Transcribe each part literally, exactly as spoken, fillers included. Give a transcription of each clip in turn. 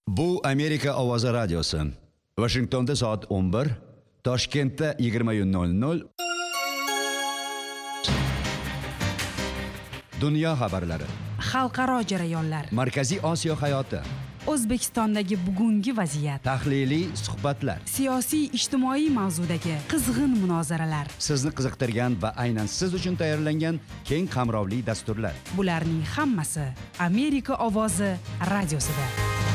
Bu Amerika Ovozi radiosi. Washingtonda soat o'n bir, Toshkentda yigirma nol nol. Dunyo xabarlari. Xalqaro jarayonlar. Markaziy Osiyo hayoti. O'zbekistondagi bugungi vaziyat. Tahliliy suhbatlar. Siyosiy ijtimoiy mavzudagi qizg'in munozaralar. Sizni qiziqtirgan va aynan siz uchun tayyorlangan keng qamrovli dasturlar. Bularning hammasi Amerika Ovozi radiosida.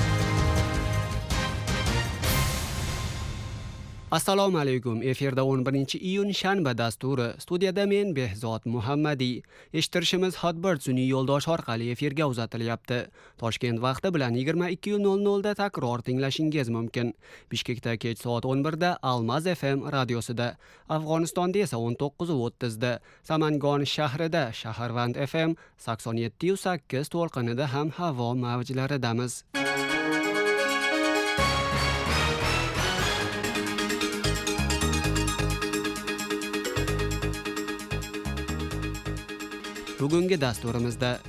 Assalomu alaykum. Efirda o'n birinchi iyun shanba dasturi. Studiyada men Behzod Muhammadi. Eshittirishimiz Hotbird sun'iy yo'ldosh orqali efirga uzatilyapti. Toshkent vaqti bilan yigirma ikki nol nol da takror tinglashingiz mumkin. Bishkekda kech soat o'n birda Almaz F M radiosida, Afg'onistonda esa o'n to'qqiz o'ttiz da, Samangon shahrida Shaharvand F M sakson yetti sakkiz to'lqinida ham havo mavjlaridamiz. Bugungi dasturimizda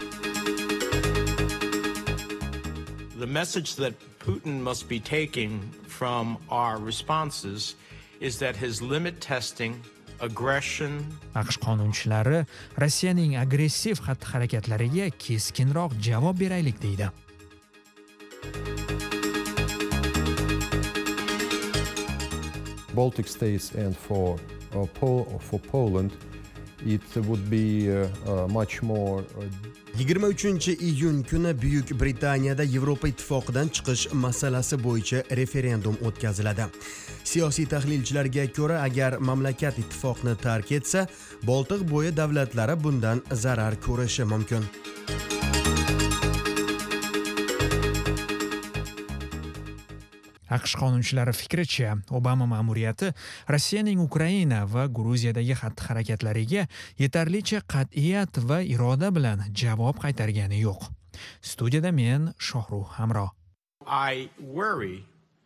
The message that Putin must be taking from our responses is that his limit testing, aggression. AQSh qonunchilari Rossiyaning agressiv xatti-harakatlariga keskinroq javob beraylik deydi. Baltic states and for uh, Pol for Poland it would be uh, uh, much more uh, yigirma uchinchi iyun kuni Buyuk Britaniyada Yevropa ittifoqidan chiqish masalasi bo'yicha referendum o'tkaziladi. Siyosiy tahlilchilarga ko'ra, agar mamlakat ittifoqni tark etsa, Boltiq bo'yi davlatlari bundan zarar ko'rishi mumkin. AQSh qonunchilari fikricha, Obama ma'muriyati Rossiyaning Ukraina va Gruziyadagi xatti-harakatlariga yetarlicha qat'iyat va iroda bilan javob qaytargani yo'q. Studiyada men Shohruh Hamro. I worry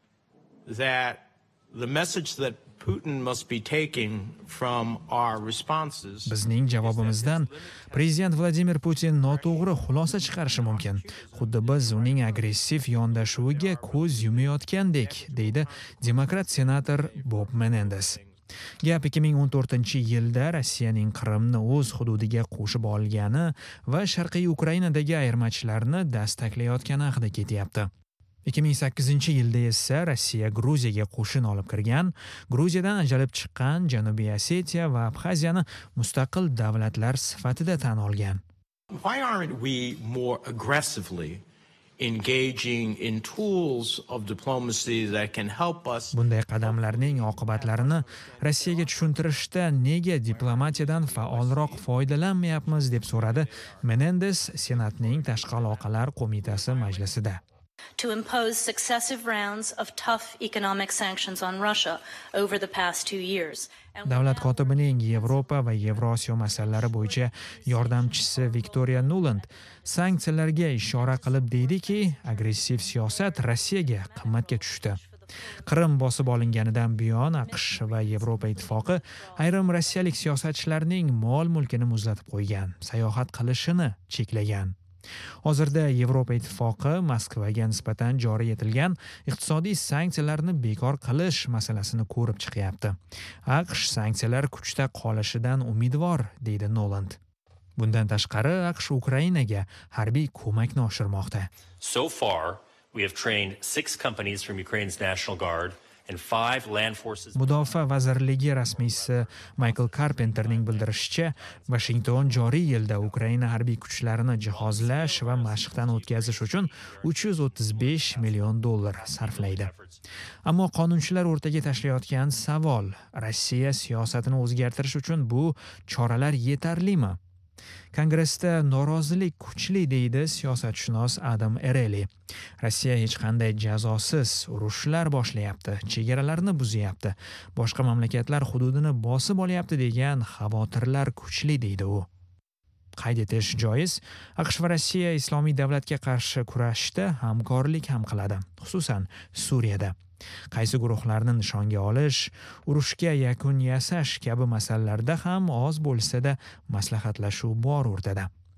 that the message that Putin must be taking from our responses. Bizning javobimizdan prezident Vladimir Putin noto'g'ri xulosa chiqarishi mumkin. Xuddi biz uning agressiv yondashuviga ko'z yumayotgandek, deydi demokrat senator Bob Menendez. Gap ikki ming o'n to'rtinchi yilda Rossiyaning Qrimni o'z hududiga qo'shib olgani va Sharqiy Ukrainadagi ayirmachilarni dastaklayotgani haqida ketyapti. ikki ming sakkizinchi yilda esa Rossiya Gruziyaga qo'shin olib kirgan, Gruziyadan ajralib chiqqan Janubiy Osetiya va Abxaziyani mustaqil davlatlar sifatida tan olgan. Why aren't we more aggressively engaging in tools of diplomacy that can help us? Bunday qadamlarning oqibatlarini Rossiyaga tushuntirishda nega diplomatiyadan faolroq foydalanmayapmiz deb so'radi Menendez Senatning Tashqi aloqalar qo'mitasi majlisida. To impose successive rounds of tough economic sanctions on Russia over the past two years. Davlat kotibining Yevropa va Yevrosiyo masalalari bo'yicha yordamchisi Victoria Nuland sanksiyalarga ishora qilib deydiki, agressiv siyosat Rossiyaga qimmatga tushdi. Qrim bosib olinganidan buyon AQSh va Yevropa ittifoqi ayrim rossiyalik siyosatchilarning mol-mulkini muzlatib qo'ygan, sayohat qilishini cheklagan. Hozirda Yevropa ittifoqi Moskvaga nisbatan joriy etilgan iqtisodiy sanksiyalarni bekor qilish masalasini ko'rib chiqyapti. AQSh sanksiyalar kuchda qolishidan umidvor, deydi Noland. Bundan tashqari, AQSh Ukrainaga harbiy ko'makni oshirmoqda. So far, we have trained six companies from Ukraine's National Guard and five land forces. Mudofaa vazirligi rasmiysi Michael Carpenterning bildirishicha, Washington joriy yilda Ukraina harbiy kuchlarini jihozlash va mashqdan o'tkazish uchun uch yuz o'ttiz besh million dollar sarflaydi. Ammo qonunchilar o'rtaga tashlayotgan savol, Rossiya siyosatini o'zgartirish uchun bu choralar yetarlimi? Kongressda norozilik kuchli, deydi siyosatshunos Adam Ereli. Rossiya hech qanday jazosiz urushlar boshlayapti, chegaralarni buzyapti, boshqa mamlakatlar hududini bosib olyapti degan xavotirlar kuchli, deydi u. Qayd etish joiz, AQSh va Rossiya islomiy davlatga qarshi kurashishda hamkorlik ham qiladi, xususan Suriyada. Qaysi guruhlarni nishonga olish, urushga yakun yasash kabi masalalarda ham oz bo'lsa-da maslahatlashuv bor o'rtada.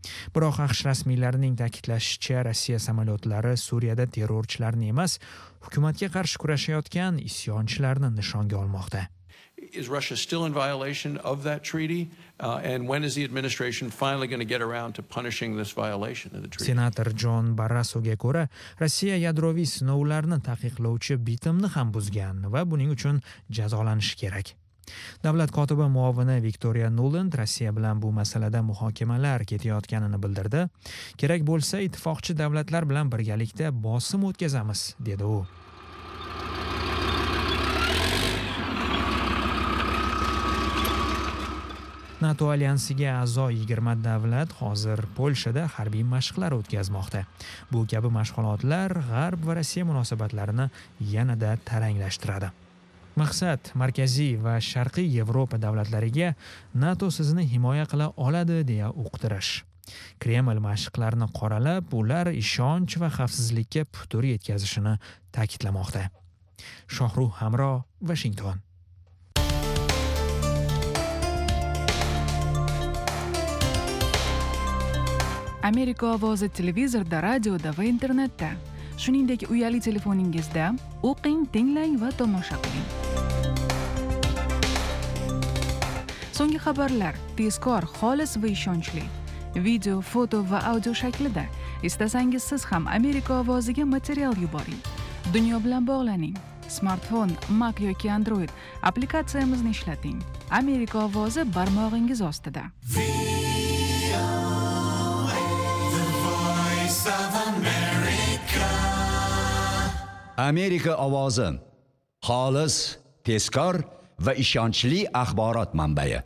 Biroq AQSh rasmiylarining ta'kidlashicha, Rossiya samolyotlari Suriyada terrorchilarni emas, hukumatga qarshi kurashayotgan isyonchilarni nishonga olmoqda. Is Russia still in violation of that treaty? Uh, and when is the administration finally going to get around to punishing this violation of the treaty? Senator John Barrasoga ko'ra, Rossiya yadroviy sinovlarni taqiqlovchi bitimni ham buzgan va buning uchun jazolanishi kerak. Davlat kotibi muovini Victoria Nuland Rossiya bilan bu masalada muhokamalar ketayotganini bildirdi. Kerak bo'lsa, ittifoqchi davlatlar bilan birgalikda bosim o'tkazamiz, dedi u. NATO alyansiga a'zo yigirma davlat hozir Polshada harbiy mashqlar o'tkazmoqda. Bu kabi mashg'ulotlar G'arb va Rossiya munosabatlarini yanada taranglashtiradi. Maqsad Markaziy va Sharqiy Yevropa davlatlariga NATO sizni himoya qila oladi deya uqtirish. Kreml mashqlarni qoralab, ular ishonch va xavfsizlikka putur yetkazishini ta'kidlamoqda. Shohruh Hamro, Washington. Amerika ovozi televizorda, radioda va internetda. Shuningdek, uyali telefoningizda o'qing, tinglang va tomosha qiling. So'nggi xabarlar tezkor, xolis va ishonchli. Video, foto va audio shaklida. Istasangiz siz ham Amerika ovoziga material yuboring. Dunyo bilan bog'laning. Smartfon, Mac yoki Android applikatsiyamizni ishlating. Amerika ovozi barmog'ingiz ostida. Amerika ovozi. Xolis, tezkor va ishonchli axborot manbai.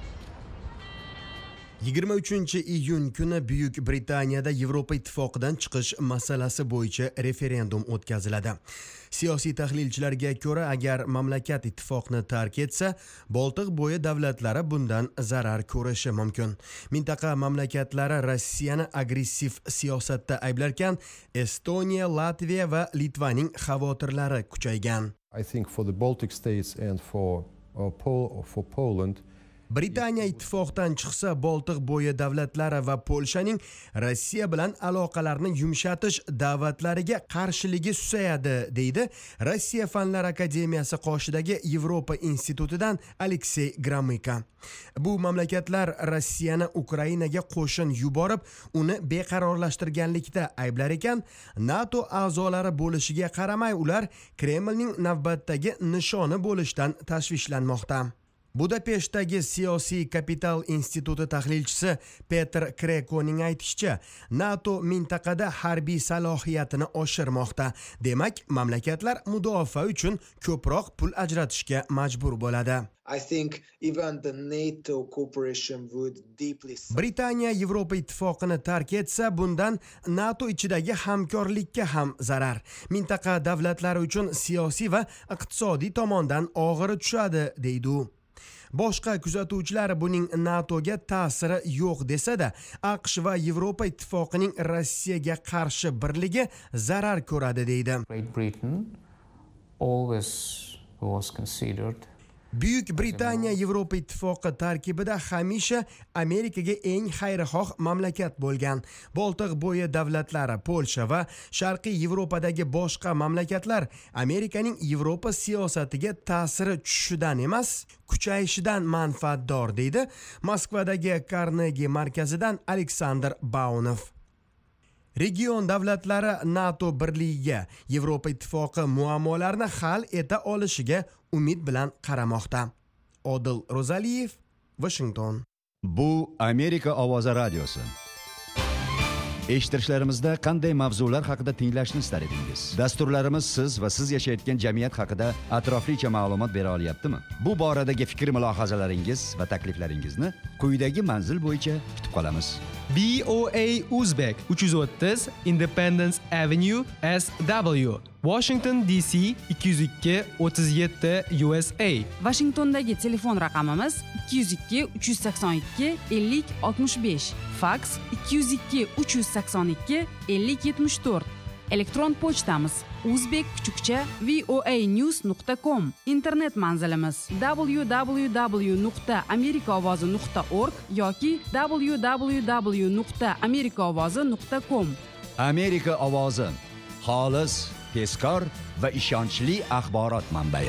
yigirma uchinchi iyun kuni Buyuk Britaniyada Yevropa ittifoqidan chiqish masalasi bo'yicha referendum o'tkaziladi. Siyosiy tahlilchilarga ko'ra, agar mamlakat ittifoqni tark etsa, Boltiq bo'yi davlatlari bundan zarar ko'rishi mumkin. Mintaqa mamlakatlari Rossiyani agressiv siyosatda ayblarkan, Estoniya, Latviya va Litvaning xavotirlari kuchaygan. I think for the Baltic states and for uh, Pol for Poland, Britaniya ittifoqdan chiqsa, Boltiq bo'yi davlatlari va Polshaning Rossiya bilan aloqalarni yumshatish da'vatlariga qarshiligi susayadi, deydi Rossiya Fanlar akademiyasi qoshidagi Yevropa institutidan Aleksey Gramika. Bu mamlakatlar Rossiyani Ukrainaga qo'shin yuborib, uni beqarorlashtirganlikda ayblar ekan, NATO a'zolari bo'lishiga qaramay, ular Kremlning navbatdagi nishoni bo'lishdan tashvishlanmoqda. Budapeshtdagi Siyosiy kapital instituti tahlilchisi Petr Krekoning aytishicha, NATO mintaqada harbiy salohiyatini oshirmoqda. Demak, mamlakatlar mudofaa uchun ko'proq pul ajratishga majbur bo'ladi. I think even the NATO cooperation would deeply... Britaniya Yevropa ittifoqini tark etsa, bundan NATO ichidagi hamkorlikka ham zarar. Mintaqa davlatlari uchun siyosiy va iqtisodiy tomondan og'iri tushadi, deydi u. Boshqa kuzatuvchilar buning NATOga ta'siri yo'q desa-da, AQSh va Yevropa ittifoqining Rossiyaga qarshi birligi zarar ko'radi, deydi. Great Britain always was considered Buyuk Britaniya Yevropa ittifoqi tarkibida hamisha Amerikaga eng xayrixoh mamlakat bo'lgan. Boltiq bo'yi davlatlari, Polsha va Sharqiy Yevropadagi boshqa mamlakatlar Amerikaning Yevropa siyosatiga ta'siri tushishidan emas, kuchayishidan manfaatdor, deydi Moskvadagi Carnegie markazidan Aleksandr Baunov. Region davlatlari NATO birligiga, Yevropa ittifoqi muammolarni hal eta olishiga umid bilan qaramoqda. Odil Rozaliyev, Washington. Bu Amerika ovozi radiosi. Eshittirishlarimizda qanday mavzular haqida tinglashni istar edingiz? Dasturlarimiz siz va siz yashayotgan jamiyat haqida atroflicha ma'lumot bera olyaptimi? Bu boradagi fikr mulohazalaringiz va takliflaringizni quyidagi manzil bo'yicha kutib qolamiz. B O A Uzbek uch yuz o'ttiz Independence Avenue S W Washington D C ikki yuz ikki o'ttiz yetti U S A. Washingtondagi telefon raqamimiz ikki yuz ikki uch yuz sakson ikki ellik oltmish besh, faks ikki yuz ikki uch yuz sakson ikki ellik yetmish to'rt. Elektron pochtamiz uzbek kuchukcha voanews nuqta com. Internet manzilimiz w w w nuqta amerika ovozi nuqta org yoki w w w nuqta amerika ovozi nuqta com. Amerika ovozi xolis, tezkor va ishonchli axborot manbai.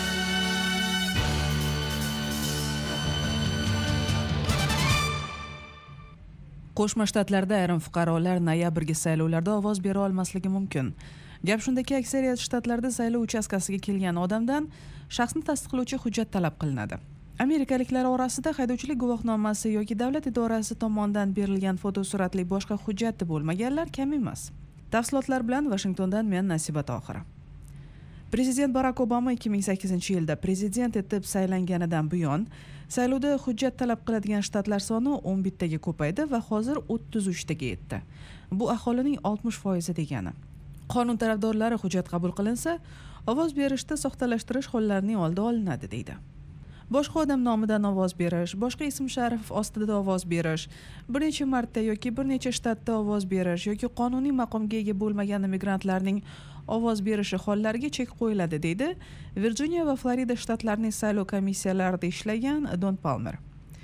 Qo'shma Shtatlarda ayrim fuqarolar noyabrgi saylovlarda ovoz bera olmasligi mumkin. Gap shundaki, aksariyat shtatlarda saylov uchastkasiga kelgan odamdan shaxsni tasdiqlovchi hujjat talab qilinadi. Amerikaliklar orasida haydovchilik guvohnomasi yoki davlat idorasi tomonidan berilgan fotosuratli boshqa hujjati bo'lmaganlar kam emas. Tafsilotlar bilan Washingtondan men Nasiba Tohir. Prezident Barack Obama ikki ming sakkizinchi yilda prezident etib saylanganidan buyon saylovda hujjat talab qiladigan shtatlar soni o'n bittaga ko'paydi va hozir o'ttiz uchtaga yetdi. Bu aholining oltmish foizi degani. Qonun tarafdorlari hujjat qabul qilinsa, ovoz berishda soxtalashtirish hollarining oldi olinadi deydi. Boshqa odam nomidan ovoz berish, boshqa ism-sharif ostida ovoz berish, bir necha marta yoki bir necha shtatda ovoz berish yoki qonuniy maqomga ega bo'lmagan migrantlarning ovoz berishi hollariga chek qo'yiladi deydi Virjiniya va Florida shtatlarining saylov komissiyalarida ishlagan Don Palmer.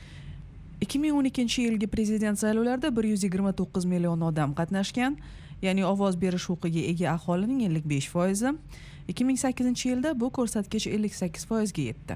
ikki ming o'n ikkinchi yilgi prezident saylovlarida bir yuz yigirma to'qqiz million odam qatnashgan, ya'ni ovoz berish huquqiga ega aholining ellik besh foizi. ikki ming sakkizinchi yilda bu ko'rsatkich ellik sakkiz foizga yetdi.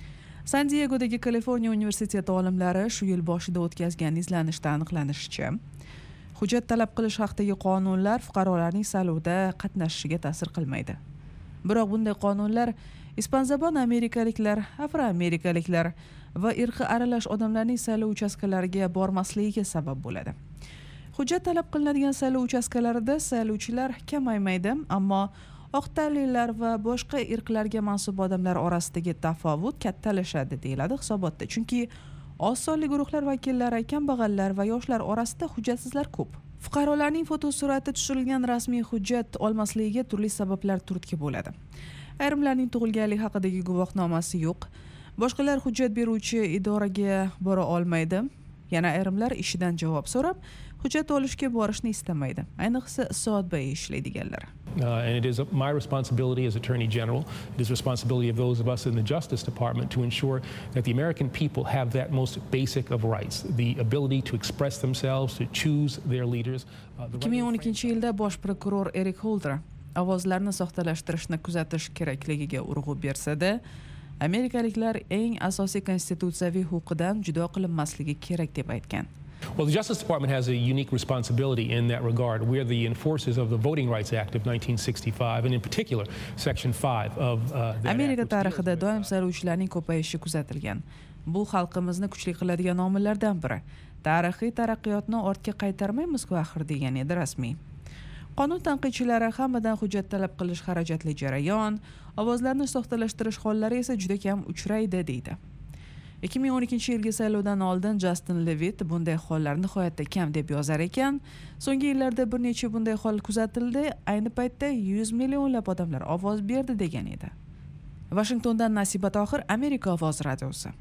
San Diegodagi Kaliforniya universiteti olimlari shu yil boshida o'tkazgan izlanishda aniqlanishicha, hujjat talab qilish haqidagi qonunlar fuqarolarning saylovda qatnashishiga ta'sir qilmaydi. Biroq bunday qonunlar ispanzabon amerikaliklar, afroamerikaliklar va irqi aralash odamlarning saylov uchastkalariga bormasligiga sabab bo'ladi. Hujjat talab qilinadigan saylov uchastkalarida saylovchilar kamaymaydi, ammo oq tanlilar va boshqa irqlarga mansub odamlar orasidagi tafovut kattalashadi deyiladi hisobotda. Chunki oz sonli guruhlar vakillari, kambag'allar va yoshlar orasida hujjatsizlar ko'p. Fuqarolarning fotosurati tushirilgan rasmiy hujjat olmasligiga turli sabablar turtki bo'ladi. Ayrimlarning tug'ilganlik haqidagi guvohnomasi yo'q. Boshqalar hujjat beruvchi idoraga bora olmaydi. Yana ayrimlar ishidan javob so'rab, hujjat olishga borishni istamaydi. Ayniqsa soatbay ishlaydiganlar. Uh, and it is my responsibility as Attorney General, it is responsibility of those of us in the Justice Department to ensure that the American people have that most basic of rights, the ability to express themselves, to choose their leaders. ikki ming o'n ikkinchi yilda bosh prokuror Eric Holder ovozlarni soxtalashtirishni kuzatish kerakligiga urg'u bersa-da, amerikaliklar eng asosiy konstitutsiyaviy huquqidan judo qilinmasligi kerak deb aytgan. Well, the Justice Department has a unique responsibility in that regard. We're the enforcers of the Voting Rights Act of nineteen sixty-five, and in particular, Section five of uh, that Amerika act, tarixida doim saylovchilarning ko'payishi kuzatilgan. Bu xalqimizni kuchli qiladigan omillardan biri. Tarixiy taraqqiyotni ortga qaytarmaymiz-ku axir degan edi rasmiy. Qonun tanqidchilari hammadan hujjat talab qilish xarajatli jarayon, ovozlarni soxtalashtirish hollari esa juda kam uchraydi deydi. ikki ming o'n ikkinchi yilgi saylovdan oldin Justin Levitt bunday hollar nihoyatda kam deb yozar ekan. So'nggi yillarda bir necha bunday hol kuzatildi. Ayni paytda yuz millionlab odamlar ovoz berdi degan edi. Washingtondan Nasiba Tohir, Amerika ovoz radiosi.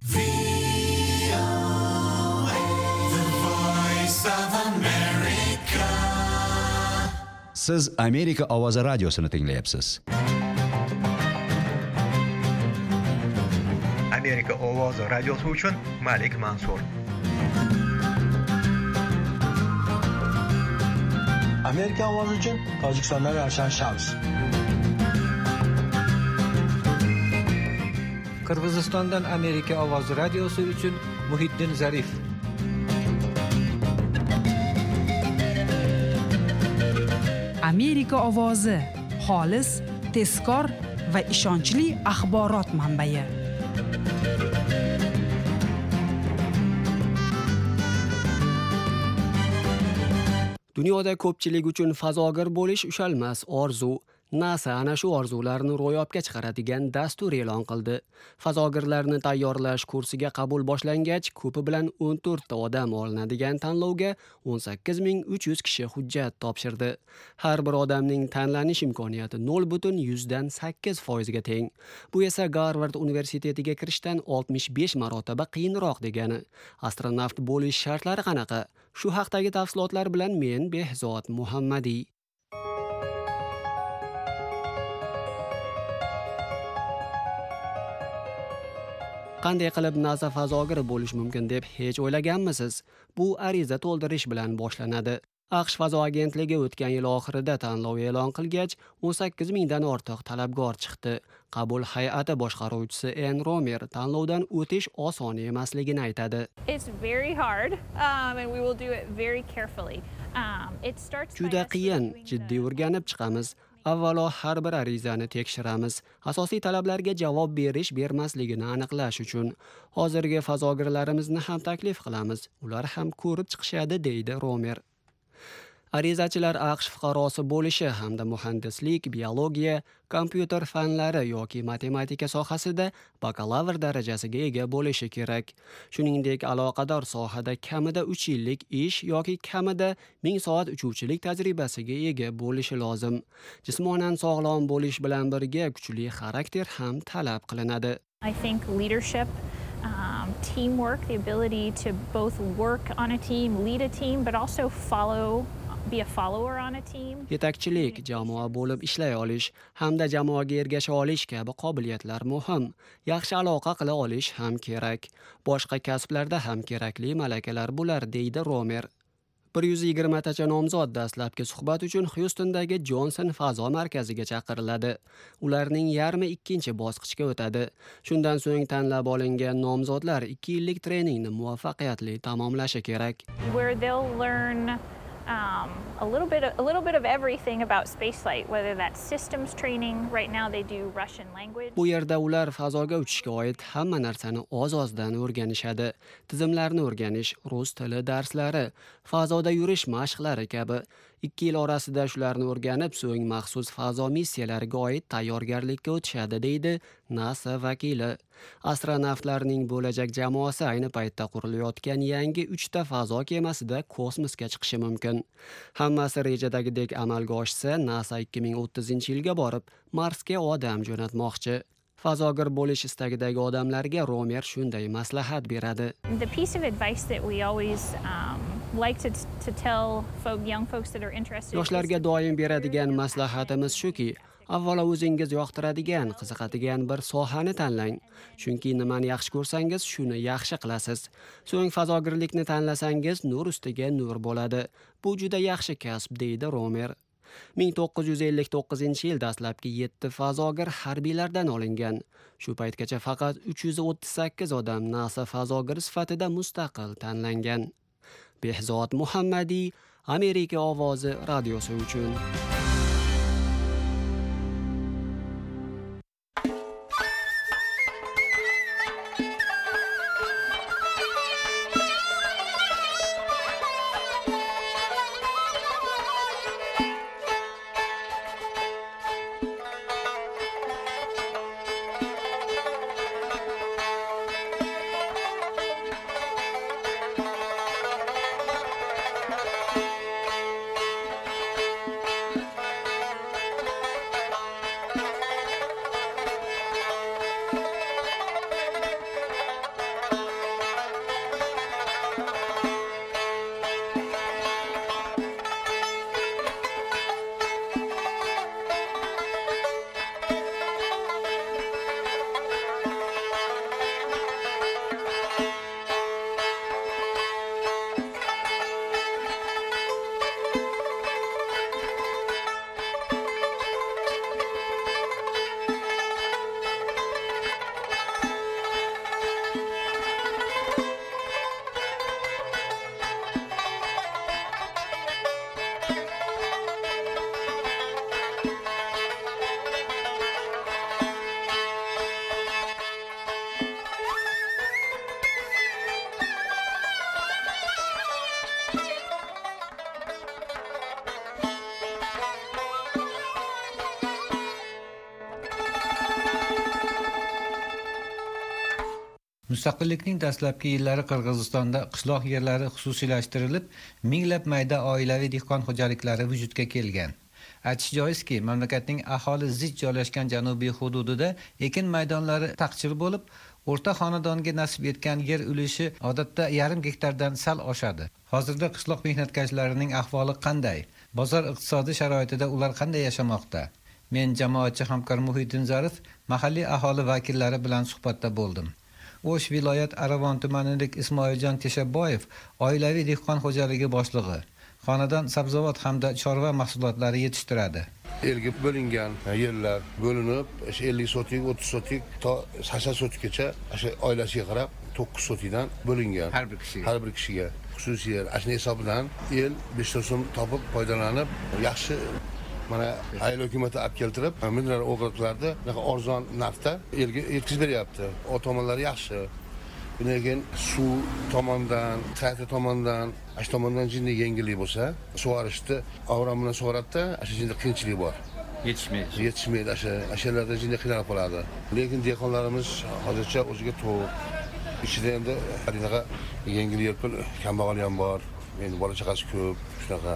Siz Amerika ovozi radiosini tinglayapsiz. Amerika ovozi radiosi uchun Malik Mansur. Amerika ovozi uchun Tojikistondan Ravshan Shams. Qirg'izistondan Amerika ovozi radiosi uchun Muhiddin Zarif. Amerika ovozi xolis, tezkor va ishonchli axborot manbai. Dunyoda ko'pchilik uchun fazogir bo'lish ushalmas orzu. NASA ana shu orzularni ro'yobga chiqaradigan dastur e'lon qildi. Fazogirlarni tayyorlash kursiga qabul boshlangach, ko'pi bilan o'n to'rtta odam olinadigan tanlovga o'n sakkiz ming uch yuz kishi hujjat topshirdi. Har bir odamning tanlanish imkoniyati nol butun yuzdan sakkiz foizga teng. Bu esa Garvard universitetiga kirishdan oltmish besh marotaba qiyinroq degani. Astronavt bo'lish shartlari qanaqa? Shu haqdagi tafsilotlar bilan men Behzod Muhammadiy. Qanday qilib NASA fazogiri bo'lish mumkin deb hech o'ylaganmisiz? Bu ariza to'ldirish bilan boshlanadi. AQSh fazo agentligi o'tgan yil oxirida tanlov e'lon qilgach, o'n sakkiz mingdan ortiq talabgor chiqdi. Qabul hay'ati boshqaruvchisi Ann Romer tanlovdan o'tish oson emasligini aytadi. It's very hard, um, and we will do it very carefully. Um, it starts by Juda us qiyin, reviewing jiddiy o'rganib chiqamiz. Avvalo har bir arizani tekshiramiz. Asosiy talablarga javob berish bermasligini aniqlash uchun hozirgi fazogirlarimizni ham taklif qilamiz. Ular ham ko'rib chiqishadi, deydi Romer. Arizachilar AQSh fuqarosi bo'lishi hamda muhandislik, biologiya, kompyuter fanlari yoki matematika sohasida bakalavr darajasiga ega bo'lishi kerak. Shuningdek, aloqador sohada kamida uch yillik ish yoki kamida ming soat uchuvchilik tajribasiga ega bo'lishi lozim. Jismonan sog'lom bo'lish bilan birga kuchli xarakter ham talab qilinadi. I think leadership, um, teamwork, the ability to both work on a team, lead a team, but also follow be a follower on a team. Yetakchilik, jamoa bo'lib ishlay olish hamda jamoaga ergasha olish kabi qobiliyatlar muhim. Yaxshi aloqa qila olish ham kerak. Boshqa kasblarda ham kerakli malakalar bular, deydi Romer. bir yuz yigirma tacha nomzod dastlabki suhbat uchun Houstondagi Johnson fazo markaziga chaqiriladi. Ularning yarmi ikkinchi bosqichga o'tadi. Shundan so'ng tanlab olingan nomzodlar ikki yillik treningni muvaffaqiyatli tamomlashi kerak. Where they'll learn Um, a little bit, of, a little bit of everything about spaceflight, whether that's systems training. Right now, they do Russian language. Bu yerda ular fazoga uchishga oid hamma narsani oz-ozdan o'rganishadi. Tizimlarni o'rganish, rus tili darslari, fazoda yurish mashqlari kabi. Ikki yil orasida shularni o'rganib, so'ng maxsus fazo missiyalariga oid tayyorgarlikka o'tishadi, deydi NASA vakili. Astronavtlarning bo'lajak jamoasi ayni paytda qurilayotgan yangi uchta fazo kemasida kosmosga chiqishi mumkin. Hammasi rejadagidek amalga oshsa, NASA ikki ming o'ttizinchi yilga borib Marsga odam jo'natmoqchi. Fazogir bo'lish istagidagi odamlarga Romer shunday maslahat beradi. The piece of advice that we always um, like to, to tell folk, young folks that are interested. Yoshlarga doim beradigan maslahatimiz shuki, avvalo o'zingiz yoqtiradigan, qiziqadigan bir sohani tanlang. Chunki nimani yaxshi ko'rsangiz, shuni yaxshi qilasiz. So'ng fazogirlikni tanlasangiz, nur ustiga nur bo'ladi. Bu juda yaxshi kasb, deydi Romer. ming to'qqiz yuz ellik to'qqizinchi yil dastlabki yetti fazogir harbiylardan olingan. Shu paytgacha faqat uch yuz o'ttiz sakkiz odam NASA fazogiri sifatida mustaqil tanlangan. Behzod Muhammadiy, Amerika ovozi radiosi uchun. Mustaqillikning dastlabki yillari Qirg'izistonda qishloq yerlari xususiylashtirilib, minglab mayda oilaviy dehqon xo'jaliklari vujudga kelgan. Aytish joizki, mamlakatning aholi zich joylashgan janubiy hududida ekin maydonlari taqchil bo'lib, o'rta xonadonga nasib etgan yer ulushi odatda yarim gektardan sal oshadi. Hozirda qishloq mehnatkashlarining ahvoli qanday? Bozor iqtisodiy sharoitida ular qanday yashamoqda? Men jamoatchi hamkor Muhiddin Zarif mahalliy aholi vakillari bilan suhbatda bo'ldim. O'sh viloyat Aravon tumanidagi Ismoiljon Teshaboyev oilaviy dehqon xo'jaligi boshlig'i. Xonadon sabzavot hamda chorva mahsulotlari yetishtiradi. Elga bo'lingan yerlar bo'linib, ellik sotik, o'ttiz sotik to sakson sotikgacha o'sha oilasiga qarab to'qqiz sotikdan bo'lingan. Har bir kishiga. Har bir kishiga. Xususiy ashna hisobidan el besh so'm topib foydalanib, yaxshi mana ayol hukumatı olib keltirib, mineral o'g'itlarni arzon narxda elga yetkazib beryapti. O tomonlari yaxshi. Bundan keyin suv tomondan, qayta tomondan, ash tomondan jinni yengillik bo'lsa, sug'orishni avram bilan sug'oradida, ash jinni qiyinchilik bor. Yetishmaydi. Yetishmaydi, asha ashalarda jinni qiynalib qoladi. Lekin dehqonlarimiz hozircha o'ziga to'g'ri. Ichida endi bunaqa yengil yelpil kambag'al ham bor. Endi bola chaqasi ko'p, shunaqa.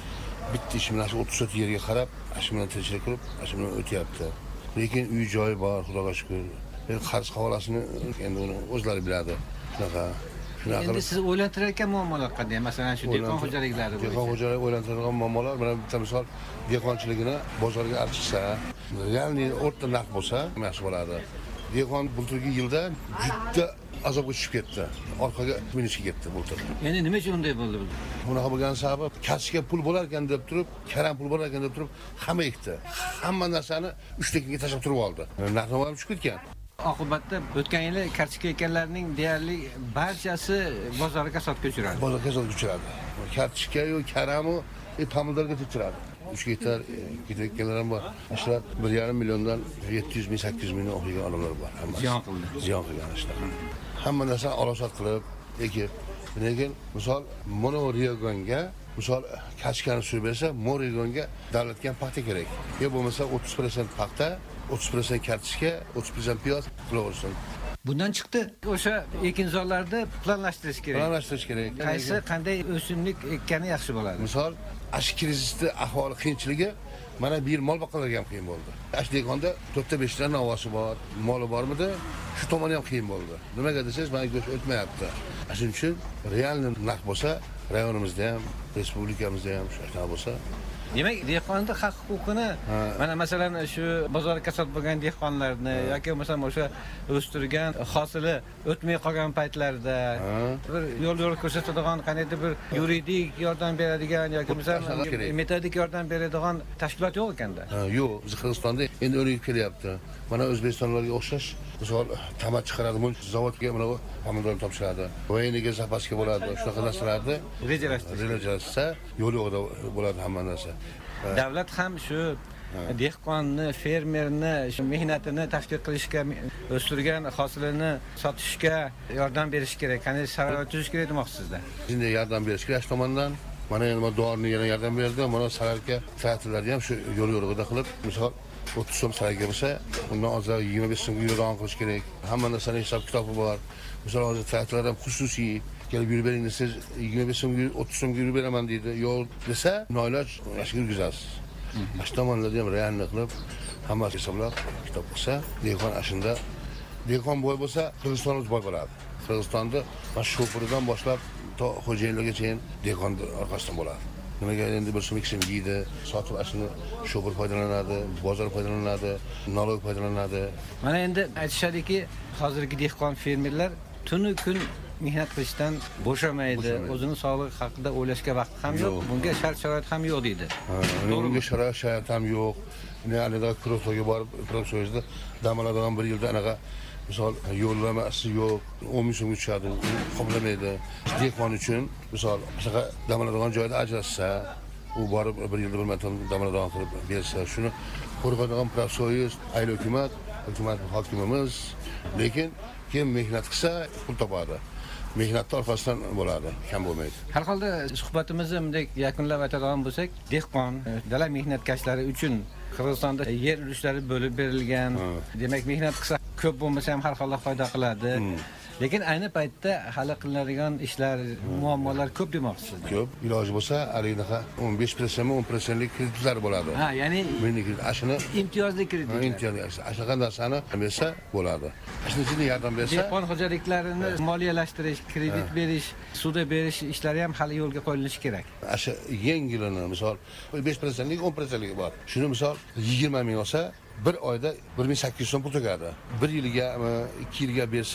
Bitta ish bilan o'ttiz so't yerga qarab, ash bilan tirikchilik qilib, ash bilan o'tyapti. Lekin uy joyi bor, Xudoga shukr. Qarz havolasini endi uni o'zlari biladi. Shunaqa. Endi siz o'ylantirayotgan muammolar qanday? Masalan, shu dehqon xo'jaliklari bo'yicha. Dehqon xo'jaligi o'ylantiradigan muammolar, mana bitta misol, dehqonchiligini bozorga olib chiqsa, realniy o'rta narx bo'lsa, yaxshi bo'ladi. Dehqon bulturgi yilda juda azobga tushib ketdi. Orqaga minishga ketdi bultur. Endi nima uchun unday bo'ldi bu? Bunaqa bo'lgan sababi kasbga pul bo'lar ekan deb turib, karam pul bo'lar ekan deb turib, hamma ekdi. Hamma narsani uch tekinga tashlab turib oldi. Narx-navo ham tushib ketgan. Oqibatda o'tgan yili kartika ekanlarning deyarli barchasi bozorga kasodga uchradi. Bozorga kasodga uchradi. Kartika yo karamu e tamildorga tushiradi. uch gektar ketayotganlar ham bor. Ashlar bir yarim milliondan yetti yuz ming sakkiz yuz ming o'qigan odamlar bor. Ziyon qildi. Ziyon qilgan ishlar. Hamma narsani olosat qilib, ekib, lekin misol monoregonga misol kartikani surib bersa, monoregonga davlatga paxta kerak. Yo bo'lmasa o'ttiz foiz paxta, o'ttiz foiz kartika, o'ttiz foiz piyoz qilaversin. Bundan chiqdi, o'sha ekinzorlarda planlashtirish kerak. Planlashtirish kerak. Qaysi qanday o'simlik ekkani yaxshi bo'ladi? Misol, ash krizisda ahvoli qiyinchiligi mana bir yil mol boqarlarga ham qiyin bo'ldi. Ash dekonda to'rtta besh ta navosi bor, moli bormidi? Shu tomoni ham qiyin bo'ldi. Nimaga desangiz, mana go'sht o'tmayapti. Shuning uchun realniy narx bo'lsa, rayonimizda ham, respublikamizda ham shunaqa bo'lsa, demak, dehqonning haq huquqini mana masalan shu bozorga kasod bo'lgan dehqonlarni yoki bo'lmasa o'sha o'stirgan hosili o'tmay qolgan paytlarida bir yo'l yo'l ko'rsatadigan qanday bir yuridik yordam beradigan yoki masalan metodik yordam beradigan tashkilot yo'q ekanda. Yo'q, biz Qirg'izistonda endi o'rganib kelyapti. Mana O'zbekistonlarga o'xshash, misol tamat chiqaradi, zavodga mana pomidor topshiradi. Voyniga zapasga bo'ladi, shunaqa narsalarni rejalashtirsa, yo'l yo'qda bo'ladi hamma narsa. Davlat ham shu dehqonni, fermerni shu mehnatini tashkil qilishga, o'stirgan hosilini sotishga yordam berish kerak. Qanday sharoit tuzish kerak demoqsizda? Shunday yordam berish kerak tomondan. Mana endi dorini yana yordam berdi. Mana salarga traktorlarni ham shu yo'l yo'rig'ida qilib, misol o'ttiz so'm sarga bo'lsa, undan ozroq yigirma besh so'mga yo'ldan qilish kerak. Hamma narsaning hisob kitobi bor. Misol hozir traktorlar ham xususiy kelib yurib bering desiz, yigirma besh so'mga, o'ttiz so'mga yurib beraman deydi. Yo'q desa, noiloj mashq yurgizasiz. Ash tomonlarda ham realniy qilib, hammasi hisoblab kitob qilsa, dehqon ashunda dehqon boy bo'lsa, Qirg'izistonimiz boy bo'ladi. Qirg'izistonda mana shofirdan boshlab to xo'jayinlargacha dehqon orqasidan bo'ladi. Nimaga endi bir so'm ikki so'm yeydi, sotib ashuni shofir foydalanadi, bozor foydalanadi, налог foydalanadi. Mana endi aytishadiki, hozirgi dehqon fermerlar tunu kun mehnat qilishdan bo'shamaydi, o'zining sog'lig'i haqida o'ylashga vaqt ham yo'q, bunga shart-sharoit ham yo'q deydi. Bunga shart-sharoit ham yo'q. Anada kurortga borib, professorda dam oladigan bir yilda anaqa misol yo'llamasi yo'q, o'n ming so'mga tushadi, qoplamaydi. Dehqon uchun misol shunaqa dam oladigan joyda ajratsa, u borib bir yilda bir marta dam oladigan qilib bersa, shuni qo'rqadigan professorlar, ayol hukumat, hukumat hokimimiz, lekin kim mehnat qilsa pul topadi. Mehnatni orqasidan bo'ladi, kam bo'lmaydi. Har holda suhbatimizni bunday yakunlab aytadigan bo'lsak, dehqon dala mehnatkashlari uchun Qirg'izistonda yer ulushlari bo'lib berilgan. Demak, mehnat qilsa ko'p bo'lmasa ham har holda foyda qiladi. Lekin ayni paytda hali qilinadigan ishlar, muammolar ko'p demoqchisiz. Ko'p. Iloji bo'lsa, alinaqa o'n besh foiz o'n foizlik kreditlar bo'ladi. Ha, ya'ni ashuni imtiyozli kreditlar. Imtiyozli. Shunaqa narsani bersa bo'ladi. Ashuni uchun yordam bersa, dehqon xo'jaliklarini moliyalashtirish, kredit berish, suvda berish ishlari ham hali yo'lga qo'yilishi kerak. Asha yengilini, misol besh foizlik o'n foizlik bor. Shuni misol yigirma ming olsa, bir oyda bir ming sakkiz yuz so'm pul to'kadi. bir yilga, ikki yilga bersa,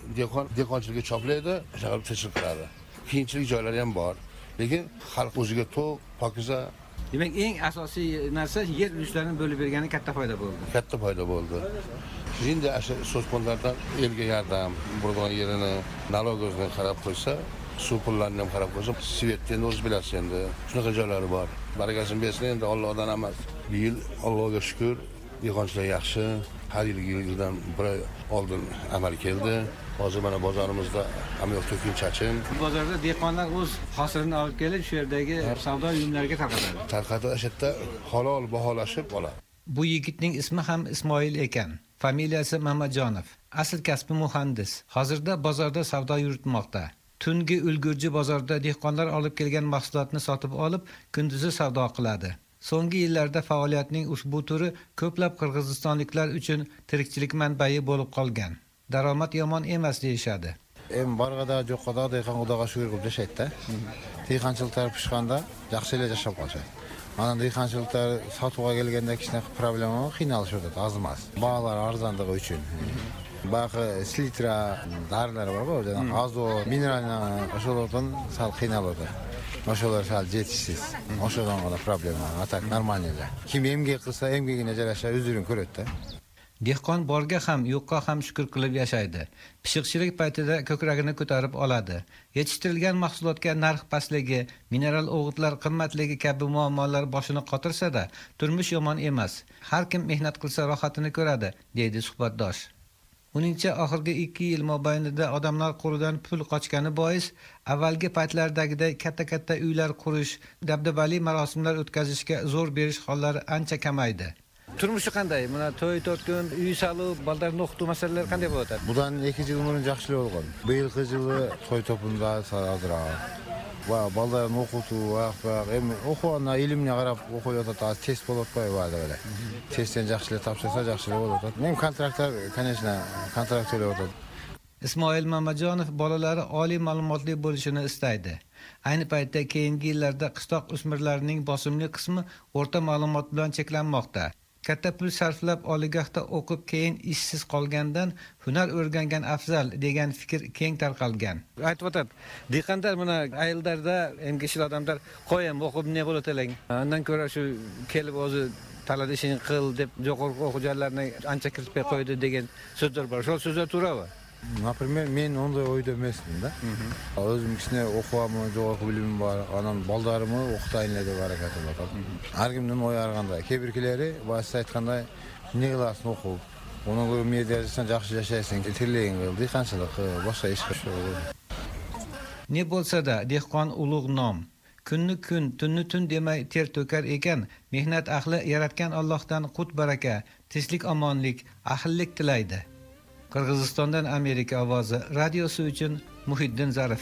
dehqon dehqonchilikka choplaydi, shahar tinchlik qiladi. Keyinchilik joylari ham bor. Lekin xalq o'ziga to'q, pokiza. Demak, eng asosiy narsa yer uluslarini bo'lib bergani katta foyda bo'ldi. Katta foyda bo'ldi. Endi o'sha so'zponlardan elga yordam, bo'lgan yerini nalogozdan qarab qo'ysa, suv pullarini ham qarab qo'ysa, svetni o'z bilasiz endi. Shunaqa joylari bor. Barakasini bersin, endi Allohdan emas. Bu yil Allohga shukr, dehqonchilik yaxshi. Har yilgi yildan bir oy oldin amal keldi. Hozir mana bozorimizda hamma to'kin-chachin. Bozorda dehqonlar o'z hosilini olib kelib, shu yerdagi savdo uyumlariga tarqatadi. Tarqatib, o'sha yerda halol baholashib oladi. Bu yigitning ismi ham Ismoil ekan. Familiyasi Mamadjonov. Asl kasbi muhandis. Hozirda bozorda savdo yuritmoqda. Tungi ulgurji bozorda dehqonlar olib kelgan mahsulotni sotib olib, kunduzi savdo qiladi. So'nggi yillarda faoliyatning ushbu turi ko'plab qirg'izistonliklar uchun tirikchilik manbai bo'lib qolgan. Daromad yomon emas deyishadi. Em borg'ada jo'qada dehqon xudoga shukr qilib yashaydi-da. Dehqonchiliklar pishganda yaxshilik yashab qoladi. Mana dehqonchiliklar sotuvga kelganda kichkina problema qiynalish o'tadi, oz emas. Baholar arzonligi uchun. Baqi slitra dorilar bor-ku, azot, mineralni o'shalardan sal qiynaladi. O'shalar sal jetishsiz. O'shadan ola problema, atak normalnilar. Kim emgak qilsa, emgagini jarasha o'zining ko'radi-da. Dehqon borga ham, yo'qqa ham shukr qilib yashaydi. Pishiqchilik paytida ko'kragini ko'tarib oladi. Yetishtirilgan mahsulotga narx pastligi, mineral o'g'itlar qimmatligi kabi muammolar boshini qotirsa-da, turmush yomon emas. Har kim mehnat qilsa rohatini ko'radi, deydi suhbatdosh. Uningcha oxirgi ikki yil mobaynida odamlar qo'lidan pul qochgani bois, avvalgi paytlardagidek katta-katta uylar qurish, dabdabali marosimlar o'tkazishga zo'r berish hollari ancha kamaydi. Turmushi qanday? Mana to'y to'rtkun, uy solib, baldarni o'qituv masalalari qanday bo'ladi? Bundan ikki yil o'rin yaxshilik bo'lgan. Bu yilgi yili to'y to'punda sarazroq. Va baldarni o'qituv vaqt, ham o'quvchi ilmga qarab o'qiyotadi, test bo'lib qo'yadi o'la. Testdan yaxshilik topshirsa yaxshilik bo'ladi. Men kontraktlar, конечно, kontrakt to'layotadi. Ismoil Mamadjonov bolalari oliy ma'lumotli bo'lishini istaydi. Ayni paytda keyingi yillarda qishloq o'smirlarining bosimli qismi o'rta ma'lumot bilan cheklanmoqda. Katta pul sarflab oliygohda o'qib keyin ishsiz qolgandan hunar o'rgangan afzal degan fikr keng tarqalgan. Aytib o'tib, dehqonlar mana ayillarda emgishli odamlar qo'yam o'qib ne bo'latalang. Undan ko'ra shu kelib o'zi talab ishini qil deb jo'qorqi o'quvchilarni ancha kiritib qo'ydi degan so'zlar bor. Shu so'zlar to'g'rimi? Например, men onday o'yda emasman-da. O'zim kichkina o'qiyapman, jo'qorqi bilimim bor, onam boldarimni o'qitayinlar deb harakat qilyapman. Har kimning o'yi arganda. Kebrikilari vosita aytganda, ne qilasan o'qib, ona ko'ra mediadan yaxshi yashaysan, tillaying qil, dehqonchilik, boshqa ish qil. Ne bo'lsa-da, dehqon ulug' nom. Kunni kun, tunni tun demay ter to'kar ekan, mehnat ahli yaratgan Allohdan qut baraka, tinchlik, omonlik, ahillik tilaydi. Qirg'izistondan Amerika ovozi radiosi uchun Muhiddin Zarif.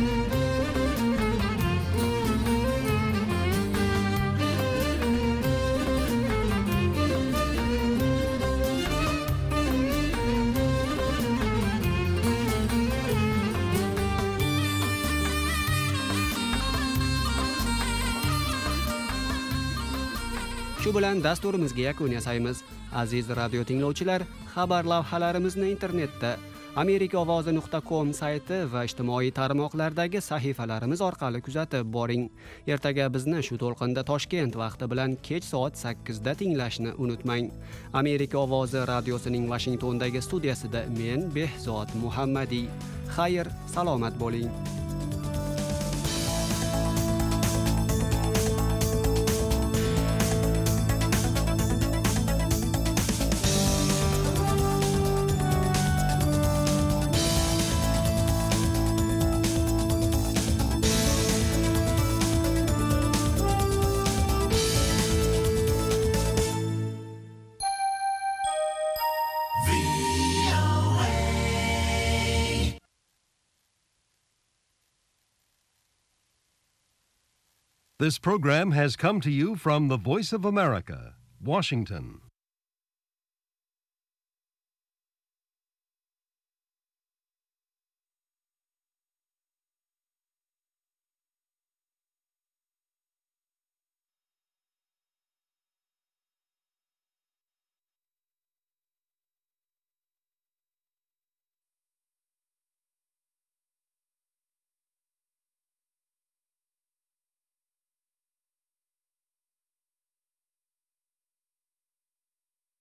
Shu bilan dasturimizga yakun yasaymiz. Aziz radio tinglovchilar, xabar lavhalarimizni internetda amerika ovozi nuqta com sayti va ijtimoiy tarmoqlardagi sahifalarimiz orqali kuzatib boring. Ertaga bizni shu to'lqinda Toshkent vaqti bilan kech soat sakkizda tinglashni unutmang. Amerika ovozi radiosining Washingtondagi studiyasida men Behzod Muhammadiy. Xayr, salomat bo'ling. This program has come to you from the Voice of America, Washington.